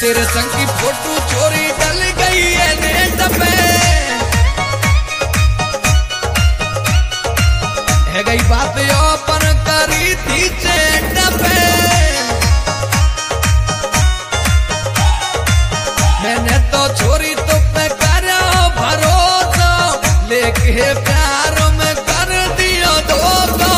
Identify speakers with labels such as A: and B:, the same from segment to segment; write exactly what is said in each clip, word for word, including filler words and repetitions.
A: तेरे संग की फोटो चोरी डल गई है नेट पे, है गई बात ओपन करी थी चैट पे। मैंने तो चोरी तो पे करो भरोसा, लेके प्यार में कर दियो धोखा।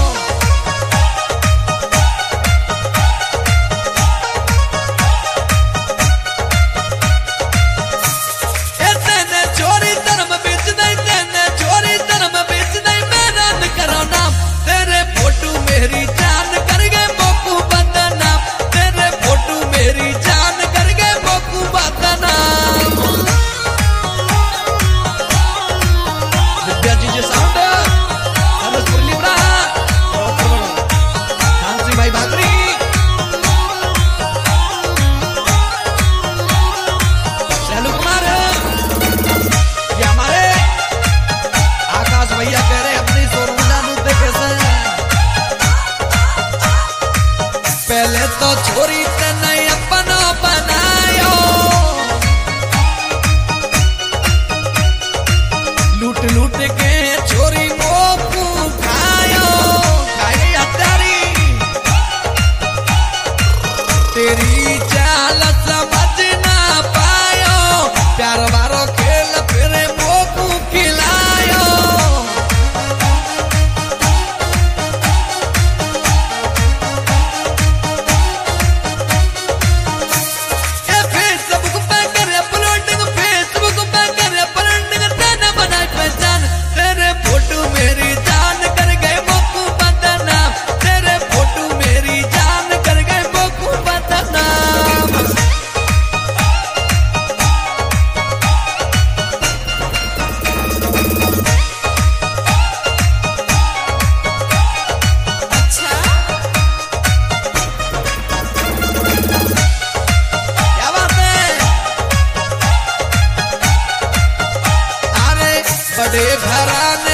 A: पहले तो छोरी ते नहीं अपना बनायो, लूट लूट के छोरी मोकू खायो, खाई हतारी तेरी चाल समझ ना पायो, प्यार वारो खेल फिर मोकू खिलायो। बड़े घराने